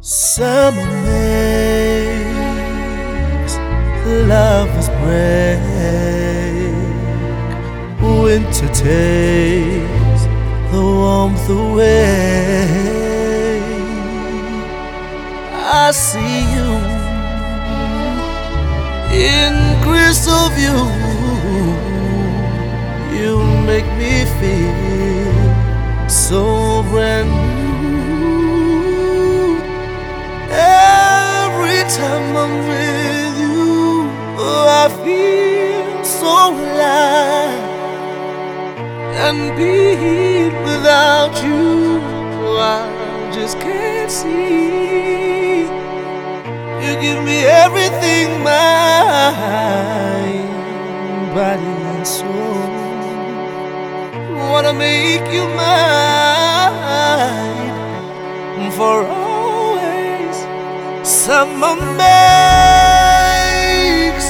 Summer makes lovers break. Winter takes the warmth away. I see you in crystal view. You make me feel so brand new. Every time I'm with you, I feel so alive. And being without you, I just can't see. You give me everything, mind, body and soul. Wanna make you mine for always. Summer makes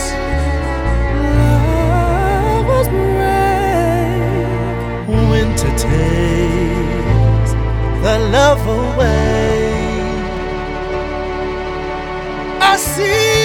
lovers break. Winter takes the love away. I see